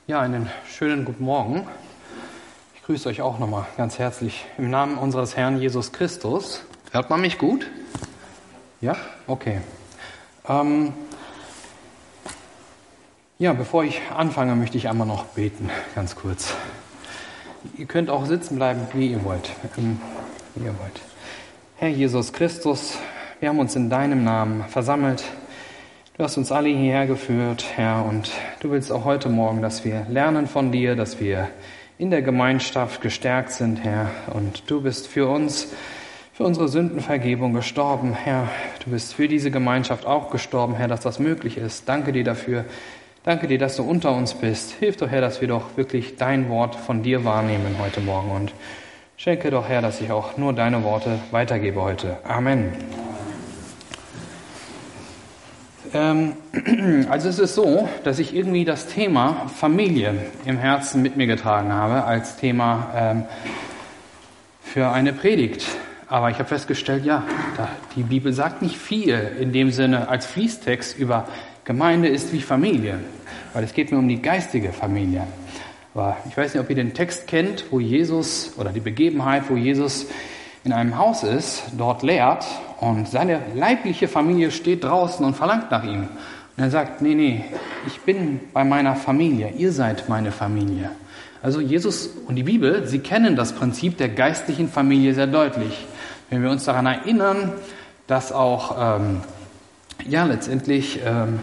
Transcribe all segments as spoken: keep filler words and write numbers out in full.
Ja, einen schönen guten Morgen. Ich grüße euch auch nochmal ganz herzlich im Namen unseres Herrn Jesus Christus. Hört man mich gut? Ja? Okay. Ähm, ja, bevor ich anfange, möchte ich einmal noch beten, ganz kurz. Ihr könnt auch sitzen bleiben, wie ihr wollt. Ähm, wie ihr wollt. Herr Jesus Christus, wir haben uns in deinem Namen versammelt. Du hast uns alle hierher geführt, Herr, und du willst auch heute Morgen, dass wir lernen von dir, dass wir in der Gemeinschaft gestärkt sind, Herr. Und du bist für uns, für unsere Sündenvergebung gestorben, Herr. Du bist für diese Gemeinschaft auch gestorben, Herr, dass das möglich ist. Danke dir dafür. Danke dir, dass du unter uns bist. Hilf doch, Herr, dass wir doch wirklich dein Wort von dir wahrnehmen heute Morgen. Und schenke doch, Herr, dass ich auch nur deine Worte weitergebe heute. Amen. Also es ist so, dass ich irgendwie das Thema Familie im Herzen mit mir getragen habe als Thema ähm, für eine Predigt. Aber ich habe festgestellt, ja, die Bibel sagt nicht viel in dem Sinne als Fließtext über Gemeinde ist wie Familie, weil es geht mir um die geistige Familie. Aber ich weiß nicht, ob ihr den Text kennt, wo Jesus oder die Begebenheit, wo Jesus in einem Haus ist, dort lehrt und seine leibliche Familie steht draußen und verlangt nach ihm. Und er sagt, nee, nee, ich bin bei meiner Familie, ihr seid meine Familie. Also Jesus und die Bibel, sie kennen das Prinzip der geistlichen Familie sehr deutlich. Wenn wir uns daran erinnern, dass auch ähm, ja letztendlich ähm,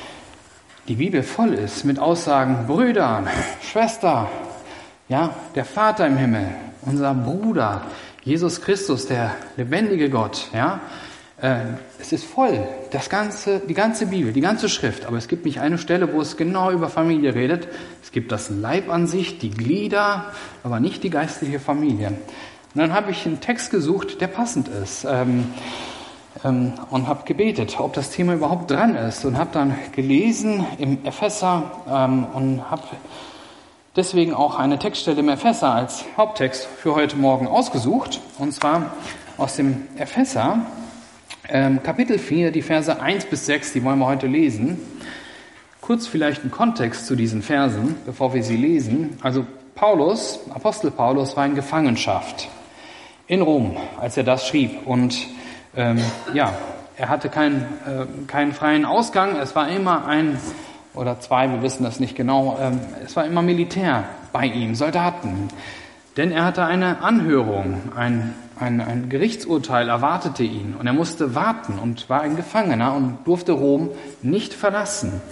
die Bibel voll ist mit Aussagen, Brüder, Schwester, ja, der Vater im Himmel, unser Bruder, Jesus Christus, der lebendige Gott, ja, äh, es ist voll, das ganze, die ganze Bibel, die ganze Schrift, aber es gibt nicht eine Stelle, wo es genau über Familie redet. Es gibt das Leib an sich, die Glieder, aber nicht die geistliche Familie. Und dann habe ich einen Text gesucht, der passend ist, ähm, ähm, und habe gebetet, ob das Thema überhaupt dran ist, und habe dann gelesen im Epheser ähm, und habe deswegen auch eine Textstelle im Epheser als Haupttext für heute Morgen ausgesucht, und zwar aus dem Epheser, ähm, Kapitel vier, die Verse eins bis sechs, die wollen wir heute lesen. Kurz vielleicht ein Kontext zu diesen Versen, bevor wir sie lesen. Also Paulus, Apostel Paulus, war in Gefangenschaft in Rom, als er das schrieb, und ähm, ja, er hatte keinen, äh, keinen freien Ausgang, es war immer ein oder zwei, wir wissen das nicht genau, ähm, es war immer Militär bei ihm, Soldaten. Denn er hatte eine Anhörung, ein, ein, ein Gerichtsurteil erwartete ihn, und er musste warten und war ein Gefangener und durfte Rom nicht verlassen.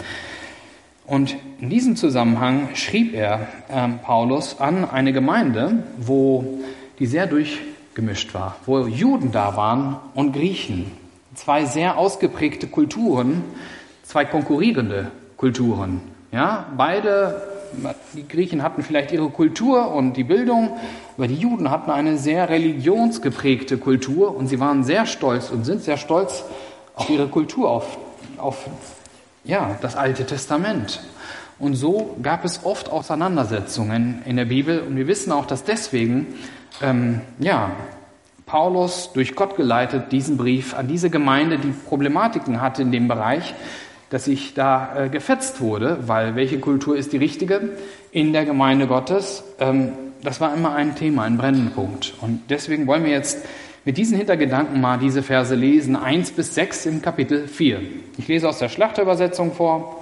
Und in diesem Zusammenhang schrieb er ähm, Paulus an eine Gemeinde, wo die sehr durchgemischt war, wo Juden da waren und Griechen. Zwei sehr ausgeprägte Kulturen, zwei konkurrierende Kulturen. Ja, beide, die Griechen hatten vielleicht ihre Kultur und die Bildung, aber die Juden hatten eine sehr religionsgeprägte Kultur, und sie waren sehr stolz und sind sehr stolz auf ihre Kultur, auf, auf ja, das Alte Testament. Und so gab es oft Auseinandersetzungen in der Bibel, und wir wissen auch, dass deswegen ähm, ja, Paulus durch Gott geleitet diesen Brief an diese Gemeinde, die Problematiken hatte in dem Bereich, dass ich da äh, gefetzt wurde, weil welche Kultur ist die richtige in der Gemeinde Gottes? Ähm, das war immer ein Thema, ein Brennpunkt. Und deswegen wollen wir jetzt mit diesen Hintergedanken mal diese Verse lesen, eins bis sechs im Kapitel vier. Ich lese aus der Schlachterübersetzung vor.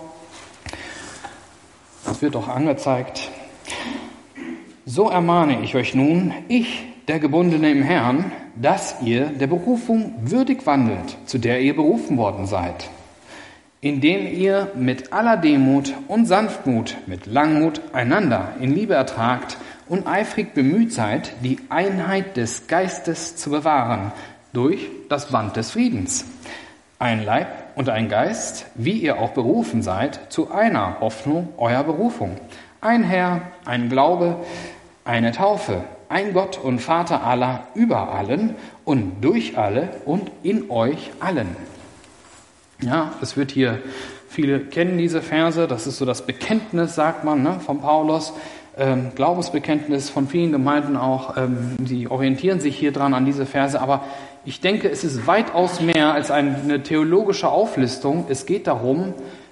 Das wird auch angezeigt. So ermahne ich euch nun, ich, der Gebundene im Herrn, dass ihr der Berufung würdig wandelt, zu der ihr berufen worden seid, indem ihr mit aller Demut und Sanftmut, mit Langmut einander in Liebe ertragt und eifrig bemüht seid, die Einheit des Geistes zu bewahren, durch das Band des Friedens. Ein Leib und ein Geist, wie ihr auch berufen seid, zu einer Hoffnung eurer Berufung. Ein Herr, ein Glaube, eine Taufe, ein Gott und Vater aller, über allen und durch alle und in euch allen. Ja, es wird hier, viele kennen diese Verse, das ist so das Bekenntnis, sagt man, ne, von Paulus, ähm, Glaubensbekenntnis von vielen Gemeinden auch, ähm, sie orientieren sich hier dran an diese Verse, aber ich denke, es ist weitaus mehr als eine theologische Auflistung. Es geht darum,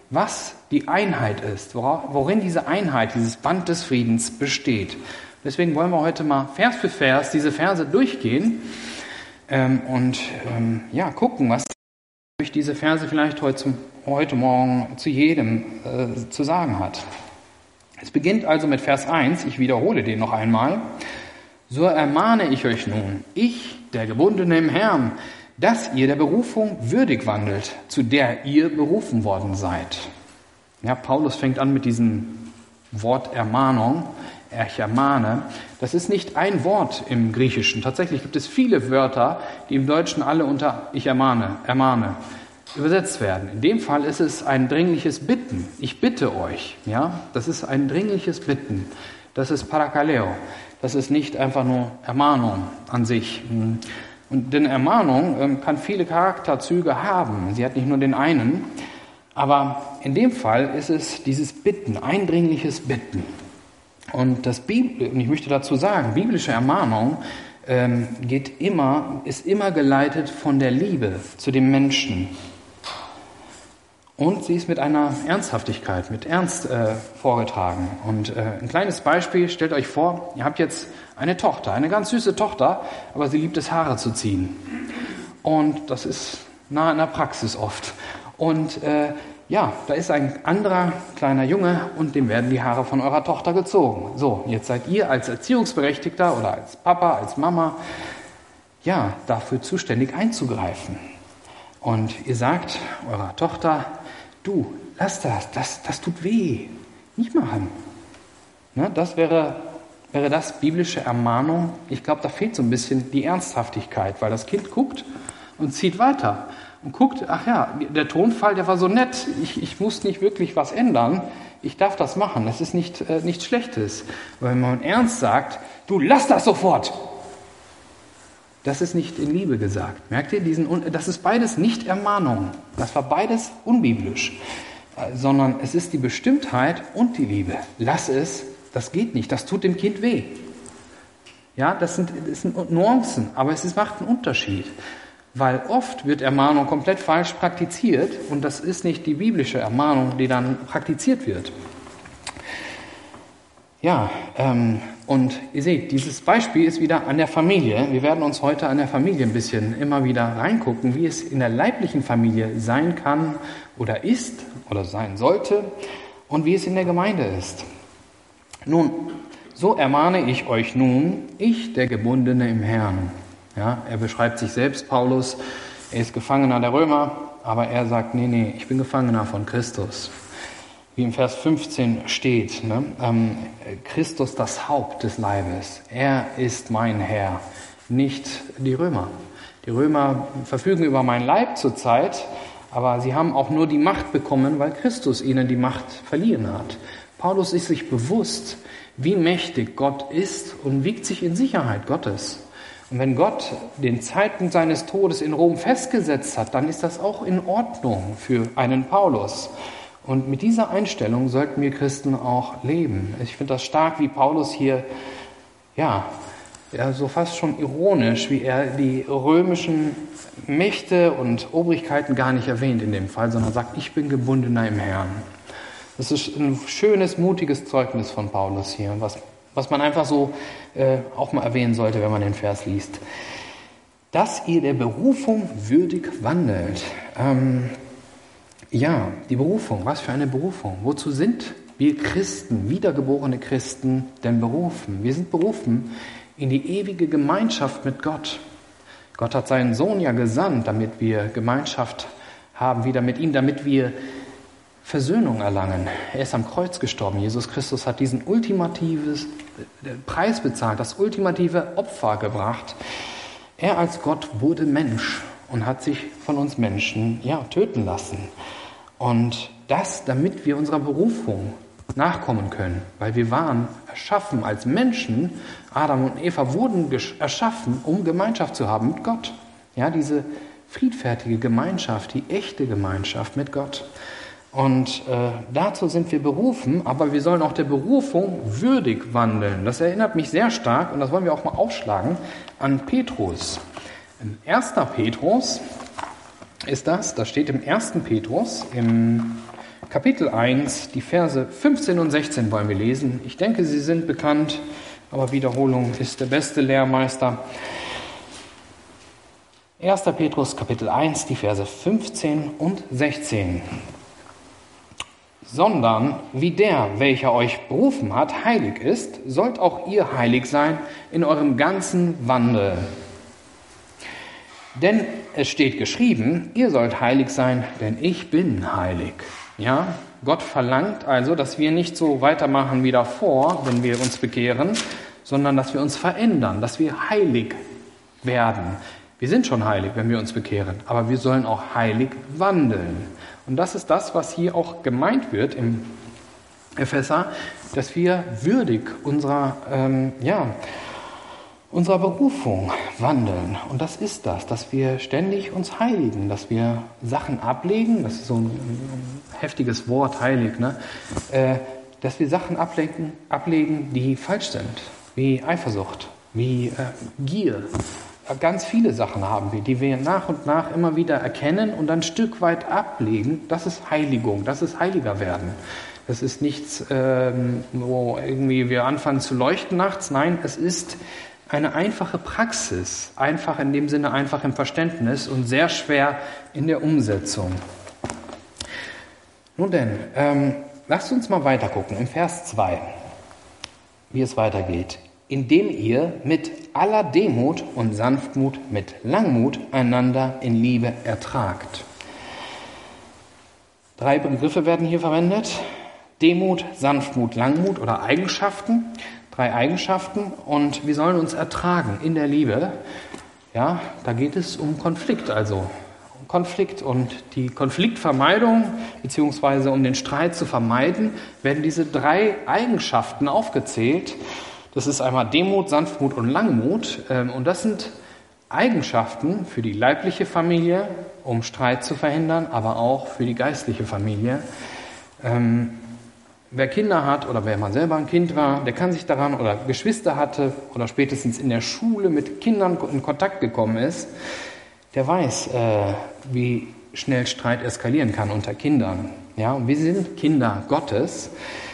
was die Einheit ist, worin diese Einheit, dieses Band des Friedens besteht. Deswegen wollen wir heute mal Vers für Vers diese Verse durchgehen ähm, und ähm, ja, gucken, was durch diese Verse vielleicht heute, zum, heute Morgen zu jedem äh, zu sagen hat. Es beginnt also mit Vers eins, ich wiederhole den noch einmal. So ermahne ich euch nun, ich, der Gebundene im Herrn, dass ihr der Berufung würdig wandelt, zu der ihr berufen worden seid. Ja, Paulus fängt an mit diesem Wort Ermahnung. Ich ermahne. Das ist nicht ein Wort im Griechischen. Tatsächlich gibt es viele Wörter, die im Deutschen alle unter ich ermahne, ermahne übersetzt werden. In dem Fall ist es ein dringliches Bitten. Ich bitte euch. Ja, das ist ein dringliches Bitten. Das ist Parakaleo. Das ist nicht einfach nur Ermahnung an sich. Und denn Ermahnung kann viele Charakterzüge haben. Sie hat nicht nur den einen. Aber in dem Fall ist es dieses Bitten, eindringliches Bitten. Und das Bibel, und ich möchte dazu sagen, biblische Ermahnung ähm, geht immer, ist immer geleitet von der Liebe zu dem Menschen. Und sie ist mit einer Ernsthaftigkeit, mit Ernst äh, vorgetragen. Und äh, ein kleines Beispiel, stellt euch vor, ihr habt jetzt eine Tochter, eine ganz süße Tochter, aber sie liebt es, Haare zu ziehen. Und das ist nah in der Praxis oft. Und äh, ja, da ist ein anderer kleiner Junge und dem werden die Haare von eurer Tochter gezogen. So, jetzt seid ihr als Erziehungsberechtigter oder als Papa, als Mama, ja, dafür zuständig einzugreifen. Und ihr sagt eurer Tochter, du, lass das, das, das tut weh, nicht machen. Ne, das wäre, wäre das biblische Ermahnung. Ich glaube, da fehlt so ein bisschen die Ernsthaftigkeit, weil das Kind guckt und zieht weiter. Und guckt, ach ja, der Tonfall, der war so nett, ich, ich muss nicht wirklich was ändern, ich darf das machen, das ist nicht, äh, nichts Schlechtes. Aber wenn man ernst sagt, du lass das sofort, das ist nicht in Liebe gesagt. Merkt ihr, diesen, das ist beides nicht Ermahnung, das war beides unbiblisch, äh, sondern es ist die Bestimmtheit und die Liebe. Lass es, das geht nicht, das tut dem Kind weh. Ja, das sind, das sind Nuancen, aber es ist, macht einen Unterschied. Weil oft wird Ermahnung komplett falsch praktiziert und das ist nicht die biblische Ermahnung, die dann praktiziert wird. Ja, ähm, und ihr seht, dieses Beispiel ist wieder an der Familie. Wir werden uns heute an der Familie ein bisschen immer wieder reingucken, wie es in der leiblichen Familie sein kann oder ist oder sein sollte und wie es in der Gemeinde ist. Nun, so ermahne ich euch nun, ich, der Gebundene im Herrn. Ja, er beschreibt sich selbst, Paulus, er ist Gefangener der Römer, aber er sagt, nee, nee, ich bin Gefangener von Christus. Wie im Vers fünfzehn steht, ne, ähm, Christus das Haupt des Leibes, er ist mein Herr, nicht die Römer. Die Römer verfügen über meinen Leib zurzeit, aber sie haben auch nur die Macht bekommen, weil Christus ihnen die Macht verliehen hat. Paulus ist sich bewusst, wie mächtig Gott ist und wiegt sich in Sicherheit Gottes. Und wenn Gott den Zeitpunkt seines Todes in Rom festgesetzt hat, dann ist das auch in Ordnung für einen Paulus. Und mit dieser Einstellung sollten wir Christen auch leben. Ich finde das stark, wie Paulus hier, ja, ja, so fast schon ironisch, wie er die römischen Mächte und Obrigkeiten gar nicht erwähnt in dem Fall, sondern sagt, ich bin Gebundener im Herrn. Das ist ein schönes, mutiges Zeugnis von Paulus hier, was was man einfach so äh, auch mal erwähnen sollte, wenn man den Vers liest. Dass ihr der Berufung würdig wandelt. Ähm, ja, die Berufung, was für eine Berufung. Wozu sind wir Christen, wiedergeborene Christen, denn berufen? Wir sind berufen in die ewige Gemeinschaft mit Gott. Gott hat seinen Sohn ja gesandt, damit wir Gemeinschaft haben, wieder mit ihm, damit wir Versöhnung erlangen. Er ist am Kreuz gestorben. Jesus Christus hat diesen ultimativen Preis bezahlt, das ultimative Opfer gebracht. Er als Gott wurde Mensch und hat sich von uns Menschen ja, töten lassen. Und das, damit wir unserer Berufung nachkommen können. Weil wir waren erschaffen als Menschen, Adam und Eva wurden erschaffen, um Gemeinschaft zu haben mit Gott. Ja, diese friedfertige Gemeinschaft, die echte Gemeinschaft mit Gott. Und äh, dazu sind wir berufen, aber wir sollen auch der Berufung würdig wandeln. Das erinnert mich sehr stark, und das wollen wir auch mal aufschlagen, an Petrus. In erster Petrus ist das, das steht im ersten Petrus, im Kapitel eins, die Verse fünfzehn und sechzehn wollen wir lesen. Ich denke, sie sind bekannt, aber Wiederholung ist der beste Lehrmeister. erster Petrus, Kapitel eins, die Verse fünfzehn und sechzehn. Sondern wie der, welcher euch berufen hat, heilig ist, sollt auch ihr heilig sein in eurem ganzen Wandel. Denn es steht geschrieben, ihr sollt heilig sein, denn ich bin heilig. Ja, Gott verlangt also, dass wir nicht so weitermachen wie davor, wenn wir uns bekehren, sondern dass wir uns verändern, dass wir heilig werden. Wir sind schon heilig, wenn wir uns bekehren, aber wir sollen auch heilig wandeln. Und das ist das, was hier auch gemeint wird im Epheser, dass wir würdig unserer, ähm, ja, unserer Berufung wandeln. Und das ist das, dass wir ständig uns heiligen, dass wir Sachen ablegen, das ist so ein, ein heftiges Wort, heilig, ne? Äh, dass wir Sachen ablegen, ablegen, die falsch sind, wie Eifersucht, wie äh, Gier. Ganz viele Sachen haben wir, die wir nach und nach immer wieder erkennen und dann ein Stück weit ablegen. Das ist Heiligung, das ist heiliger werden. Das ist nichts, ähm, wo irgendwie wir anfangen zu leuchten nachts. Nein, es ist eine einfache Praxis, einfach in dem Sinne einfach im Verständnis und sehr schwer in der Umsetzung. Nun denn, ähm, lasst uns mal weiter gucken im Vers zwei, wie es weitergeht. Indem ihr mit aller Demut und Sanftmut, mit Langmut einander in Liebe ertragt. Drei Begriffe werden hier verwendet. Demut, Sanftmut, Langmut oder Eigenschaften. Drei Eigenschaften und wir sollen uns ertragen in der Liebe. Ja, da geht es um Konflikt, also um Konflikt und die Konfliktvermeidung beziehungsweise um den Streit zu vermeiden, werden diese drei Eigenschaften aufgezählt. Das ist einmal Demut, Sanftmut und Langmut. Und das sind Eigenschaften für die leibliche Familie, um Streit zu verhindern, aber auch für die geistliche Familie. Ähm, wer Kinder hat oder wer mal selber ein Kind war, der kann sich daran oder Geschwister hatte oder spätestens in der Schule mit Kindern in Kontakt gekommen ist, der weiß, äh, wie schnell Streit eskalieren kann unter Kindern. Ja, und wir sind Kinder Gottes.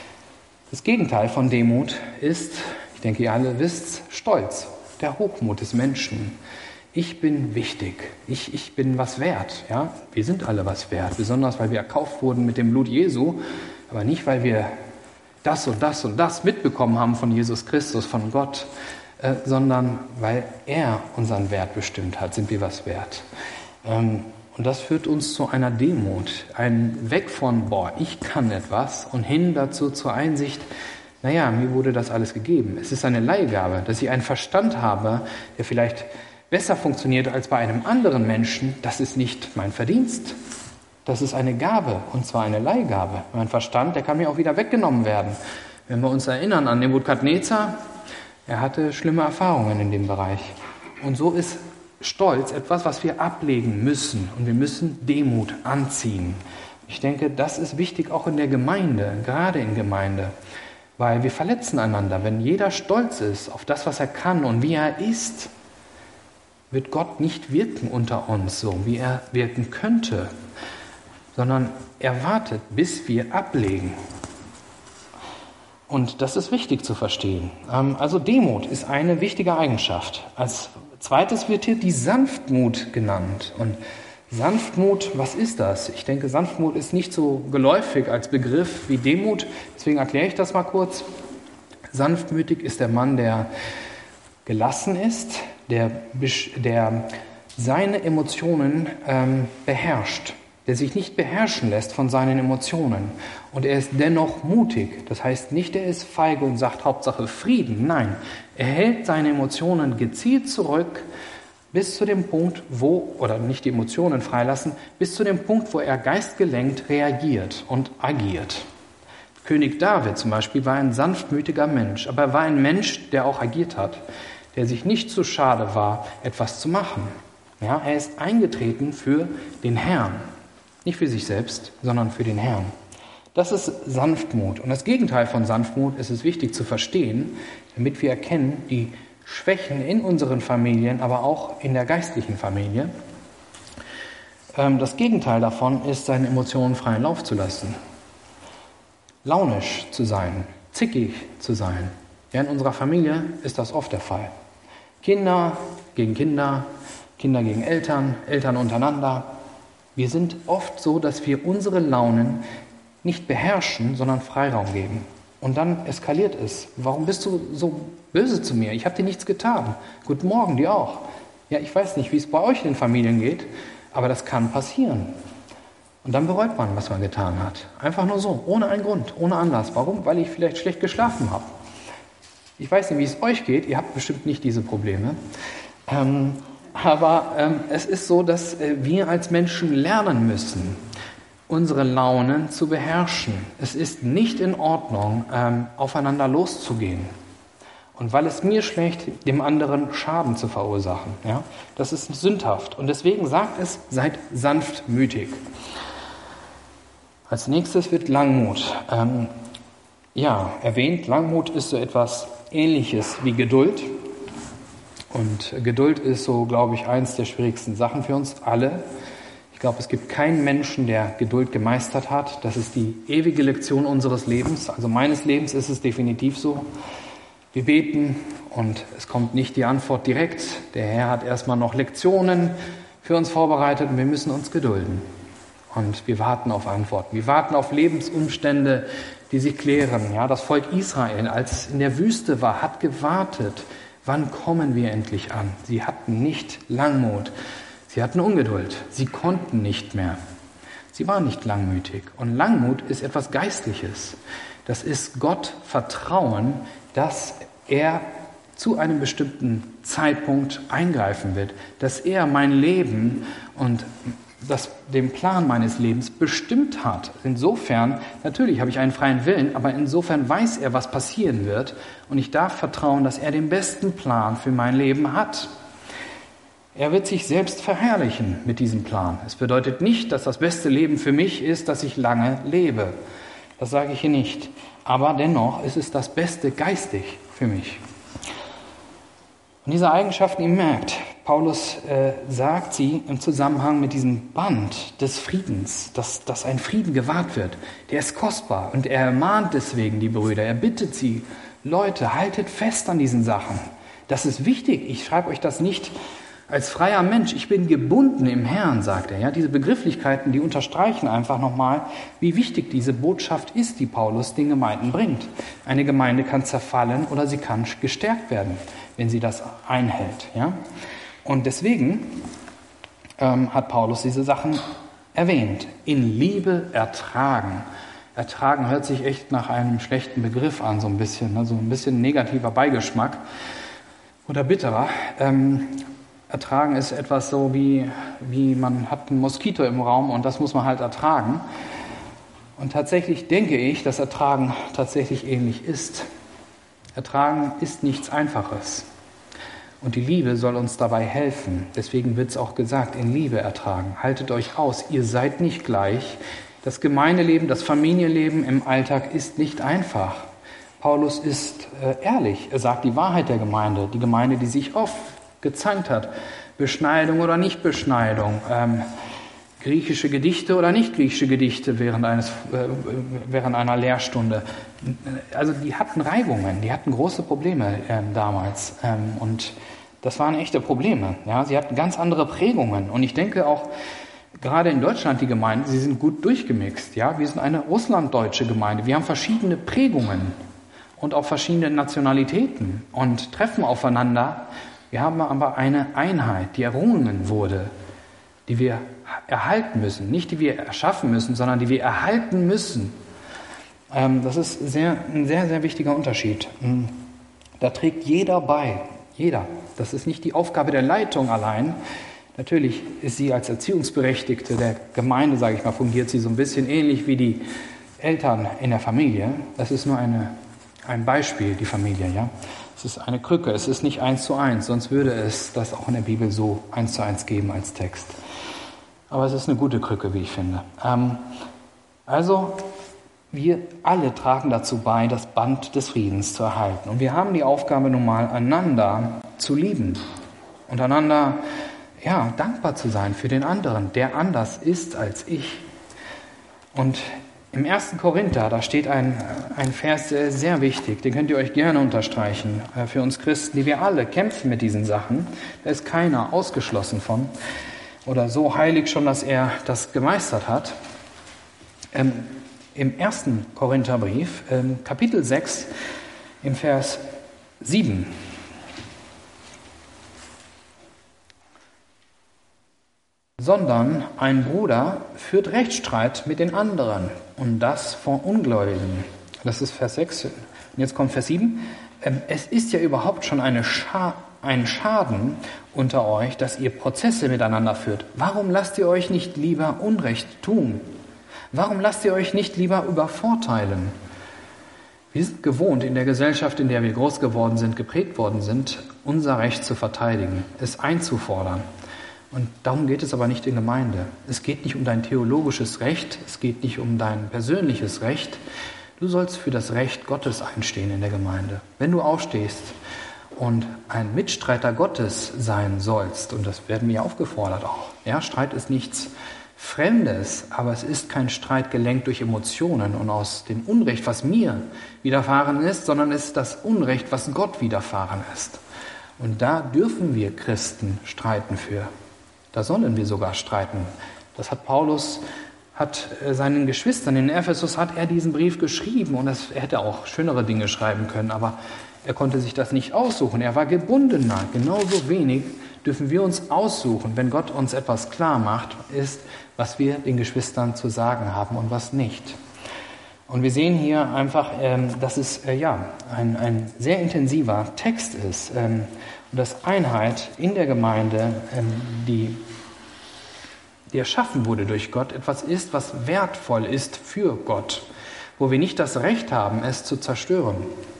Das Gegenteil von Demut ist, ich denke, ihr alle wisst, Stolz, der Hochmut des Menschen. Ich bin wichtig, ich, ich bin was wert. Ja? Wir sind alle was wert, besonders weil wir erkauft wurden mit dem Blut Jesu, aber nicht, weil wir das und das und das mitbekommen haben von Jesus Christus, von Gott, äh, sondern weil er unseren Wert bestimmt hat, sind wir was wert. Ähm, und das führt uns zu einer Demut, ein Weg von, boah, ich kann etwas und hin dazu zur Einsicht, naja, mir wurde das alles gegeben. Es ist eine Leihgabe, dass ich einen Verstand habe, der vielleicht besser funktioniert als bei einem anderen Menschen. Das ist nicht mein Verdienst. Das ist eine Gabe, und zwar eine Leihgabe. Mein Verstand, der kann mir auch wieder weggenommen werden. Wenn wir uns erinnern an Nebukadnezar, er hatte schlimme Erfahrungen in dem Bereich. Und so ist Stolz etwas, was wir ablegen müssen. Und wir müssen Demut anziehen. Ich denke, das ist wichtig auch in der Gemeinde, gerade in Gemeinde. Weil wir verletzen einander. Wenn jeder stolz ist auf das, was er kann und wie er ist, wird Gott nicht wirken unter uns, so wie er wirken könnte, sondern er wartet, bis wir ablegen. Und das ist wichtig zu verstehen. Also Demut ist eine wichtige Eigenschaft. Als zweites wird hier die Sanftmut genannt. Und Sanftmut, was ist das? Ich denke, Sanftmut ist nicht so geläufig als Begriff wie Demut. Deswegen erkläre ich das mal kurz. Sanftmütig ist der Mann, der gelassen ist, der, der seine Emotionen ähm, beherrscht, der sich nicht beherrschen lässt von seinen Emotionen. Und er ist dennoch mutig. Das heißt nicht, er ist feige und sagt Hauptsache Frieden. Nein, er hält seine Emotionen gezielt zurück, bis zu dem Punkt, wo, oder nicht die Emotionen freilassen, bis zu dem Punkt, wo er geistgelenkt reagiert und agiert. König David zum Beispiel war ein sanftmütiger Mensch, aber er war ein Mensch, der auch agiert hat, der sich nicht zu schade war, etwas zu machen. Ja, er ist eingetreten für den Herrn, nicht für sich selbst, sondern für den Herrn. Das ist Sanftmut. Und das Gegenteil von Sanftmut ist es wichtig zu verstehen, damit wir erkennen, die Schwächen in unseren Familien, aber auch in der geistlichen Familie. Das Gegenteil davon ist, seine Emotionen freien Lauf zu lassen. launisch zu sein, zickig zu sein. Ja, in unserer Familie ist das oft der Fall. Kinder gegen Kinder, Kinder gegen Eltern, Eltern untereinander. Wir sind oft so, dass wir unsere Launen nicht beherrschen, sondern Freiraum geben. Und dann eskaliert es. Warum bist du so böse zu mir? Ich habe dir nichts getan. Guten Morgen, dir auch. Ja, ich weiß nicht, wie es bei euch in den Familien geht, aber das kann passieren. Und dann bereut man, was man getan hat. Einfach nur so, ohne einen Grund, ohne Anlass. Warum? Weil ich vielleicht schlecht geschlafen habe. Ich weiß nicht, wie es euch geht. Ihr habt bestimmt nicht diese Probleme. Ähm, aber ähm, es ist so, dass äh, wir als Menschen lernen müssen, unsere Launen zu beherrschen. Es ist nicht in Ordnung, ähm, aufeinander loszugehen. Und weil es mir schlecht, dem anderen Schaden zu verursachen. Ja? Das ist sündhaft. Und deswegen sagt es, seid sanftmütig. Als nächstes wird Langmut. Ähm, ja, erwähnt, Langmut ist so etwas Ähnliches wie Geduld. Und Geduld ist so, glaube ich, eins der schwierigsten Sachen für uns alle. Ich glaube, es gibt keinen Menschen, der Geduld gemeistert hat. Das ist die ewige Lektion unseres Lebens. Also meines Lebens ist es definitiv so. Wir beten und es kommt nicht die Antwort direkt. Der Herr hat erstmal noch Lektionen für uns vorbereitet und wir müssen uns gedulden. Und wir warten auf Antworten. Wir warten auf Lebensumstände, die sich klären. Ja, das Volk Israel, als es in der Wüste war, hat gewartet. Wann kommen wir endlich an? Sie hatten nicht Langmut. Sie hatten Ungeduld. Sie konnten nicht mehr. Sie waren nicht langmütig. Und Langmut ist etwas Geistliches. Das ist Gott Vertrauen, dass er zu einem bestimmten Zeitpunkt eingreifen wird. Dass er mein Leben und das, den Plan meines Lebens bestimmt hat. Insofern, natürlich habe ich einen freien Willen, aber insofern weiß er, was passieren wird. Und ich darf vertrauen, dass er den besten Plan für mein Leben hat. Er wird sich selbst verherrlichen mit diesem Plan. Es bedeutet nicht, dass das beste Leben für mich ist, dass ich lange lebe. Das sage ich hier nicht. Aber dennoch ist es das Beste geistig für mich. Und diese Eigenschaften, ihr merkt, Paulus äh, sagt sie im Zusammenhang mit diesem Band des Friedens, dass, dass ein Frieden gewahrt wird. Der ist kostbar und er ermahnt deswegen die Brüder. Er bittet sie, Leute, haltet fest an diesen Sachen. Das ist wichtig. Ich schreibe euch das nicht als freier Mensch. Ich bin gebunden im Herrn, sagt er. Ja, diese Begrifflichkeiten, die unterstreichen einfach nochmal, wie wichtig diese Botschaft ist, die Paulus den Gemeinden bringt. Eine Gemeinde kann zerfallen oder sie kann gestärkt werden, wenn sie das einhält. Ja? Und deswegen ähm, hat Paulus diese Sachen erwähnt. In Liebe ertragen. Ertragen hört sich echt nach einem schlechten Begriff an, so ein bisschen, also ein bisschen negativer Beigeschmack oder bitterer. Ähm, ertragen ist etwas so wie, wie man hat ein Moskito im Raum und das muss man halt ertragen. Und tatsächlich denke ich, dass Ertragen tatsächlich ähnlich ist. Ertragen ist nichts Einfaches. Und die Liebe soll uns dabei helfen. Deswegen wird es auch gesagt, in Liebe ertragen. Haltet euch aus, ihr seid nicht gleich. Das Gemeindeleben, das Familienleben im Alltag ist nicht einfach. Paulus ist äh, ehrlich. Er sagt die Wahrheit der Gemeinde. Die Gemeinde, die sich oft gezankt hat. Beschneidung oder Nichtbeschneidung. Ähm, griechische Gedichte oder nicht griechische Gedichte während, eines, äh, während einer Lehrstunde. Also die hatten Reibungen, die hatten große Probleme äh, damals. Ähm, und das waren echte Probleme. Ja? Sie hatten ganz andere Prägungen. Und ich denke auch, gerade in Deutschland die Gemeinden, sie sind gut durchgemixt. Ja? Wir sind eine russlanddeutsche Gemeinde. Wir haben verschiedene Prägungen und auch verschiedene Nationalitäten und treffen aufeinander. Wir haben aber eine Einheit, die errungen wurde, die wir erhalten müssen. Nicht die wir erschaffen müssen, sondern die wir erhalten müssen. Ähm, das ist sehr, ein sehr, sehr wichtiger Unterschied. Da trägt jeder bei. Jeder. Das ist nicht die Aufgabe der Leitung allein. Natürlich ist sie als Erziehungsberechtigte der Gemeinde, sage ich mal, fungiert sie so ein bisschen ähnlich wie die Eltern in der Familie. Das ist nur eine, ein Beispiel, die Familie. Ja? Es ist eine Krücke, es ist nicht eins zu eins, sonst würde es das auch in der Bibel so eins zu eins geben als Text. Aber es ist eine gute Krücke, wie ich finde. Ähm, also, wir alle tragen dazu bei, das Band des Friedens zu erhalten. Und wir haben die Aufgabe nun mal, einander zu lieben und einander ja, dankbar zu sein für den anderen, der anders ist als ich. Und Im ersten Korinther, da steht ein, ein Vers sehr, sehr wichtig, den könnt ihr euch gerne unterstreichen, für uns Christen, die wir alle kämpfen mit diesen Sachen. Da ist keiner ausgeschlossen von oder so heilig schon, dass er das gemeistert hat. Ähm, Im ersten Korintherbrief, ähm, Kapitel sechs, im Vers sieben. Sondern ein Bruder führt Rechtsstreit mit den anderen und das vor Ungläubigen. Das ist Vers sechs. Und jetzt kommt Vers sieben. Es ist ja überhaupt schon eine Scha- ein Schaden unter euch, dass ihr Prozesse miteinander führt. Warum lasst ihr euch nicht lieber Unrecht tun? Warum lasst ihr euch nicht lieber übervorteilen? Wir sind gewohnt, in der Gesellschaft, in der wir groß geworden sind, geprägt worden sind, unser Recht zu verteidigen, es einzufordern. Und darum geht es aber nicht in Gemeinde. Es geht nicht um dein theologisches Recht, es geht nicht um dein persönliches Recht. Du sollst für das Recht Gottes einstehen in der Gemeinde. Wenn du aufstehst und ein Mitstreiter Gottes sein sollst, und das werden wir aufgefordert auch, ja, Streit ist nichts Fremdes, aber es ist kein Streit gelenkt durch Emotionen und aus dem Unrecht, was mir widerfahren ist, sondern es ist das Unrecht, was Gott widerfahren ist. Und da dürfen wir Christen streiten für. Da sollen wir sogar streiten. Das hat Paulus, hat seinen Geschwistern in Ephesus, hat er diesen Brief geschrieben und das, er hätte auch schönere Dinge schreiben können, aber er konnte sich das nicht aussuchen. Er war gebundener. Genauso wenig dürfen wir uns aussuchen, wenn Gott uns etwas klar macht, ist, was wir den Geschwistern zu sagen haben und was nicht. Und wir sehen hier einfach, dass es ja ein, ein sehr intensiver Text ist. Und dass Einheit in der Gemeinde, die, die erschaffen wurde durch Gott, etwas ist, was wertvoll ist für Gott, wo wir nicht das Recht haben, es zu zerstören.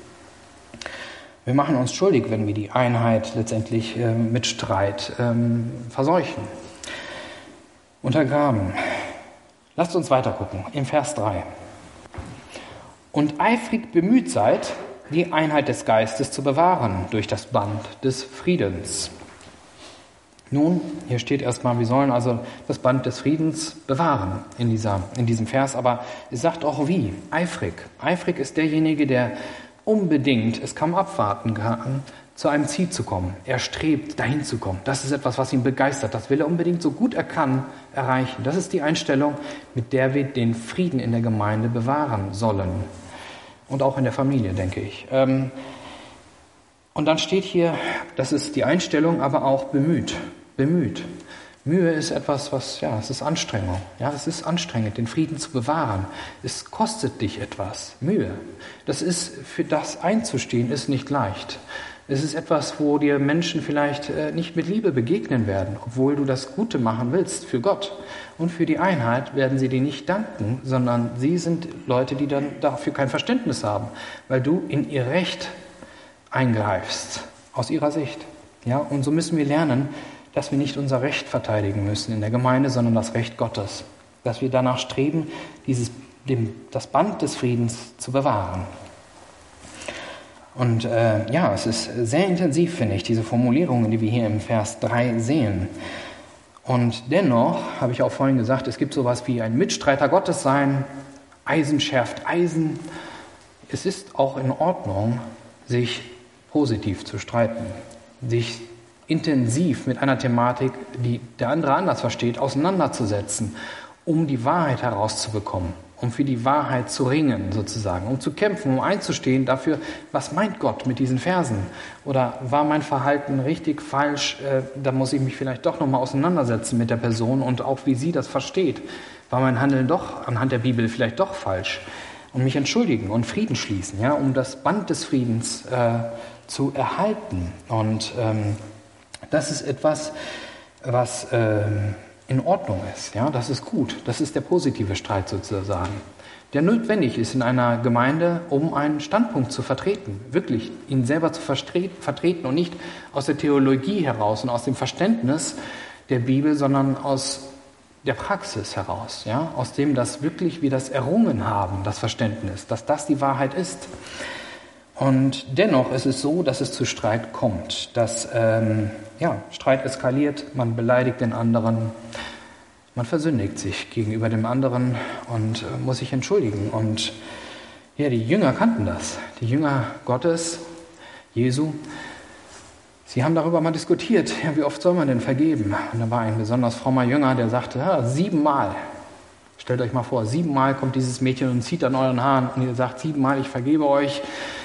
Wir machen uns schuldig, wenn wir die Einheit letztendlich äh, mit Streit ähm, verseuchen, untergraben. Lasst uns weiter gucken, im Vers drei. Und eifrig bemüht seid, die Einheit des Geistes zu bewahren durch das Band des Friedens. Nun, hier steht erstmal, wir sollen also das Band des Friedens bewahren in, dieser, in diesem Vers, aber es sagt auch wie, eifrig. Eifrig ist derjenige, der unbedingt es kaum abwarten kann, zu einem Ziel zu kommen. Er strebt, dahin zu kommen. Das ist etwas, was ihn begeistert. Das will er unbedingt so gut er kann erreichen. Das ist die Einstellung, mit der wir den Frieden in der Gemeinde bewahren sollen. Und auch in der Familie, denke ich. Und dann steht hier, das ist die Einstellung, aber auch bemüht. Bemüht. Mühe ist etwas, was, ja, es ist Anstrengung. Ja, es ist anstrengend, den Frieden zu bewahren. Es kostet dich etwas. Mühe. Das ist, für das einzustehen, ist nicht leicht. Es ist etwas, wo dir Menschen vielleicht äh, nicht mit Liebe begegnen werden, obwohl du das Gute machen willst für Gott. Und für die Einheit werden sie dir nicht danken, sondern sie sind Leute, die dann dafür kein Verständnis haben, weil du in ihr Recht eingreifst, aus ihrer Sicht. Ja, und so müssen wir lernen, dass wir nicht unser Recht verteidigen müssen in der Gemeinde, sondern das Recht Gottes. Dass wir danach streben, dieses, dem, das Band des Friedens zu bewahren. Und äh, ja, es ist sehr intensiv, finde ich, diese Formulierungen, die wir hier im Vers drei sehen. Und dennoch, habe ich auch vorhin gesagt, es gibt sowas wie ein Mitstreiter Gottes sein, Eisen schärft Eisen. Es ist auch in Ordnung, sich positiv zu streiten, sich intensiv mit einer Thematik, die der andere anders versteht, auseinanderzusetzen, um die Wahrheit herauszubekommen, um für die Wahrheit zu ringen sozusagen, um zu kämpfen, um einzustehen dafür, was meint Gott mit diesen Versen? Oder war mein Verhalten richtig, falsch? Äh, da muss ich mich vielleicht doch nochmal auseinandersetzen mit der Person und auch wie sie das versteht. War mein Handeln doch anhand der Bibel vielleicht doch falsch? Und mich entschuldigen und Frieden schließen, ja, um das Band des Friedens äh, zu erhalten. Und ähm, das ist etwas, was äh, in Ordnung ist. Ja? Das ist gut. Das ist der positive Streit sozusagen, der notwendig ist in einer Gemeinde, um einen Standpunkt zu vertreten. Wirklich, ihn selber zu vertreten und nicht aus der Theologie heraus und aus dem Verständnis der Bibel, sondern aus der Praxis heraus. Ja? Aus dem, dass wirklich wir das errungen haben, das Verständnis, dass das die Wahrheit ist. Und dennoch ist es so, dass es zu Streit kommt, dass ähm, ja, Streit eskaliert, man beleidigt den anderen, man Man versündigt sich gegenüber dem anderen und muss sich entschuldigen. Und ja, die Jünger kannten das. Die Jünger Gottes, Jesu, sie haben darüber mal diskutiert, ja, wie oft soll man denn vergeben? Und da war ein besonders frommer Jünger, der sagte, ja, siebenmal. Stellt euch mal vor, siebenmal kommt dieses Mädchen und zieht an euren Haaren und ihr sagt siebenmal, ich vergebe euch.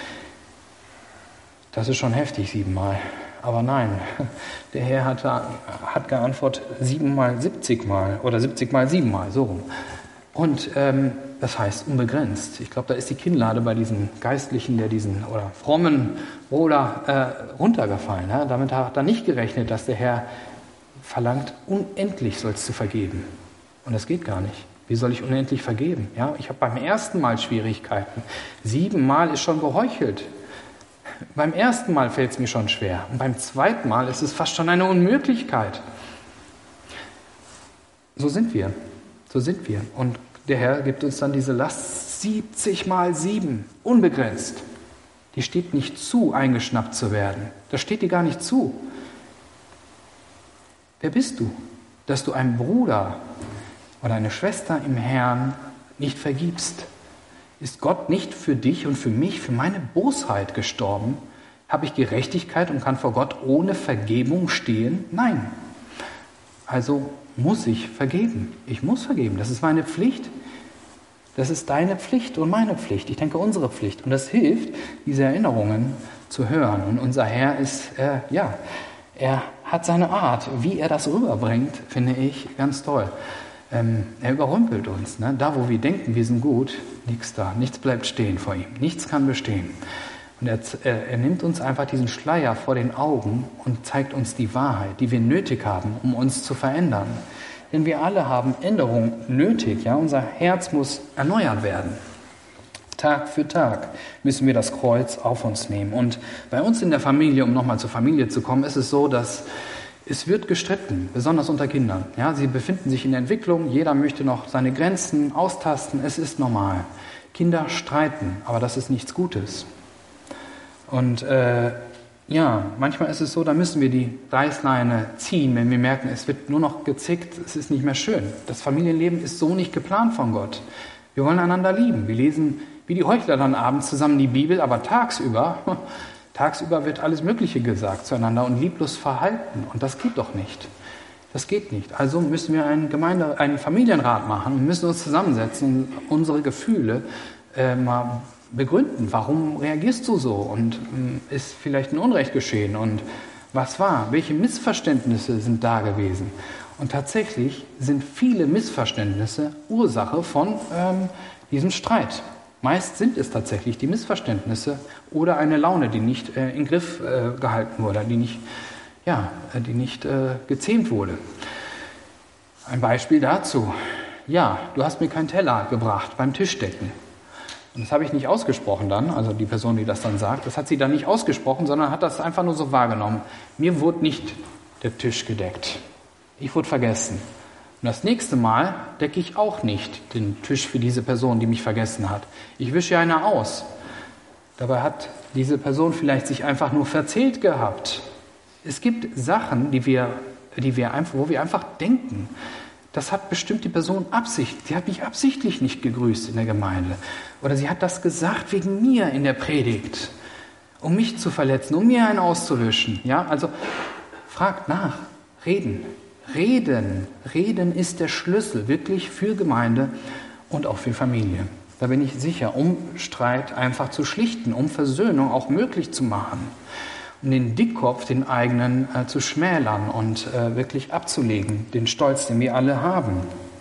Das ist schon heftig, siebenmal. Aber nein, der Herr hat, hat geantwortet siebenmal, siebzigmal oder siebzigmal siebenmal, so rum. Und ähm, das heißt unbegrenzt. Ich glaube, da ist die Kinnlade bei diesen Geistlichen, der diesen oder frommen Bruder äh, runtergefallen. Ja? Damit hat er nicht gerechnet, dass der Herr verlangt, unendlich sollst du vergeben. Und das geht gar nicht. Wie soll ich unendlich vergeben? Ja? Ich habe beim ersten Mal Schwierigkeiten. Siebenmal ist schon geheuchelt. Beim ersten Mal fällt es mir schon schwer. Und beim zweiten Mal ist es fast schon eine Unmöglichkeit. So sind wir. So sind wir. Und der Herr gibt uns dann diese Last siebzig mal sieben, unbegrenzt. Die steht nicht zu, eingeschnappt zu werden. Das steht dir gar nicht zu. Wer bist du, dass du einem Bruder oder eine Schwester im Herrn nicht vergibst? Ist Gott nicht für dich und für mich, für meine Bosheit gestorben? Habe ich Gerechtigkeit und kann vor Gott ohne Vergebung stehen? Nein. Also muss ich vergeben. Ich muss vergeben. Das ist meine Pflicht. Das ist deine Pflicht und meine Pflicht. Ich denke, unsere Pflicht. Und das hilft, diese Erinnerungen zu hören. Und unser Herr ist, äh, ja, er hat seine Art, wie er das rüberbringt, finde ich ganz toll. Ähm, er überrumpelt uns. Ne? Da, wo wir denken, wir sind gut, nichts da. Nichts bleibt stehen vor ihm. Nichts kann bestehen. Und er, er, er nimmt uns einfach diesen Schleier vor den Augen und zeigt uns die Wahrheit, die wir nötig haben, um uns zu verändern. Denn wir alle haben Änderung nötig. Ja? Unser Herz muss erneuert werden. Tag für Tag müssen wir das Kreuz auf uns nehmen. Und bei uns in der Familie, um nochmal zur Familie zu kommen, ist es so, dass es wird gestritten, besonders unter Kindern. Ja, sie befinden sich in der Entwicklung, jeder möchte noch seine Grenzen austasten, es ist normal. Kinder streiten, aber das ist nichts Gutes. Und äh, ja, manchmal ist es so, da müssen wir die Reißleine ziehen, wenn wir merken, es wird nur noch gezickt, es ist nicht mehr schön. Das Familienleben ist so nicht geplant von Gott. Wir wollen einander lieben. Wir lesen wie die Heuchler dann abends zusammen die Bibel, aber tagsüber... Tagsüber wird alles Mögliche gesagt zueinander und lieblos verhalten. Und das geht doch nicht. Das geht nicht. Also müssen wir einen, Gemeinde, einen Familienrat machen und müssen uns zusammensetzen und unsere Gefühle äh, mal begründen. Warum reagierst du so? Und äh, ist vielleicht ein Unrecht geschehen? Und was war? Welche Missverständnisse sind da gewesen? Und tatsächlich sind viele Missverständnisse Ursache von ähm, diesem Streit. Meist sind es tatsächlich die Missverständnisse oder eine Laune, die nicht äh, in den Griff äh, gehalten wurde, die nicht, ja, die nicht äh, gezähmt wurde. Ein Beispiel dazu. Ja, du hast mir keinen Teller gebracht beim Tischdecken. Und das habe ich nicht ausgesprochen dann, also die Person, die das dann sagt, das hat sie dann nicht ausgesprochen, sondern hat das einfach nur so wahrgenommen. Mir wurde nicht der Tisch gedeckt. Ich wurde vergessen. Und das nächste Mal decke ich auch nicht den Tisch für diese Person, die mich vergessen hat. Ich wische ja einer aus. Dabei hat diese Person vielleicht sich einfach nur verzählt gehabt. Es gibt Sachen, die wir, die wir einfach, wo wir einfach denken, das hat bestimmt die Person Absicht. Sie hat mich absichtlich nicht gegrüßt in der Gemeinde. Oder sie hat das gesagt wegen mir in der Predigt, um mich zu verletzen, um mir einen auszuwischen. Ja, also fragt nach, reden. Reden, reden ist der Schlüssel wirklich für Gemeinde und auch für Familie. Da bin ich sicher, um Streit einfach zu schlichten, um Versöhnung auch möglich zu machen, um den Dickkopf, den eigenen, äh, zu schmälern und äh, wirklich abzulegen, den Stolz, den wir alle haben.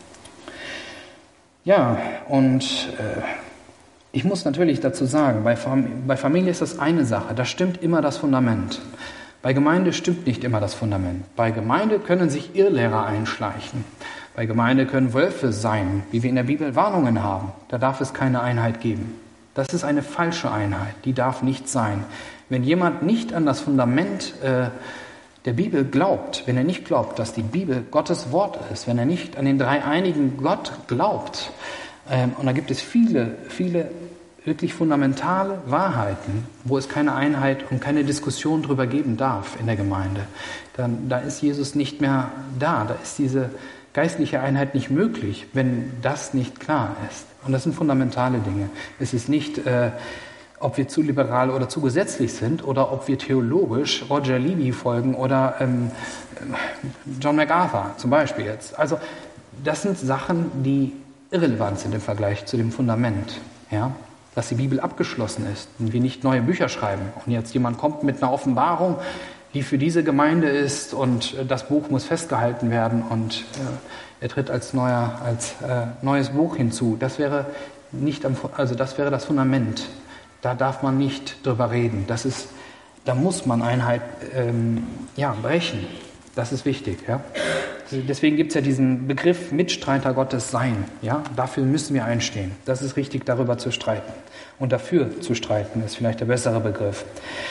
Ja, und äh, ich muss natürlich dazu sagen, bei, Fam- bei Familie ist das eine Sache, da stimmt immer das Fundament. Bei Gemeinde stimmt nicht immer das Fundament. Bei Gemeinde können sich Irrlehrer einschleichen. Bei Gemeinde können Wölfe sein, wie wir in der Bibel Warnungen haben. Da darf es keine Einheit geben. Das ist eine falsche Einheit, die darf nicht sein. Wenn jemand nicht an das Fundament äh, der Bibel glaubt, wenn er nicht glaubt, dass die Bibel Gottes Wort ist, wenn er nicht an den dreieinigen Gott glaubt, ähm, und da gibt es viele, viele wirklich fundamentale Wahrheiten, wo es keine Einheit und keine Diskussion darüber geben darf in der Gemeinde. Dann, da ist Jesus nicht mehr da. Da ist diese, geistliche Einheit nicht möglich, wenn das nicht klar ist. Und das sind fundamentale Dinge. Es ist nicht, äh, ob wir zu liberal oder zu gesetzlich sind oder ob wir theologisch Roger Libby folgen oder ähm, John MacArthur zum Beispiel jetzt. Also das sind Sachen, die irrelevant sind im Vergleich zu dem Fundament, ja? Dass die Bibel abgeschlossen ist und wir nicht neue Bücher schreiben. Und jetzt jemand kommt mit einer Offenbarung, die für diese Gemeinde ist und das Buch muss festgehalten werden und äh, er tritt als, neuer, als äh, neues Buch hinzu. Das wäre, nicht am, also das wäre das Fundament. Da darf man nicht drüber reden. Das ist, da muss man Einheit ähm, ja, brechen. Das ist wichtig. Ja? Deswegen gibt es ja diesen Begriff Mitstreiter Gottes sein. Ja? Dafür müssen wir einstehen. Das ist richtig, darüber zu streiten. Und dafür zu streiten ist vielleicht der bessere Begriff.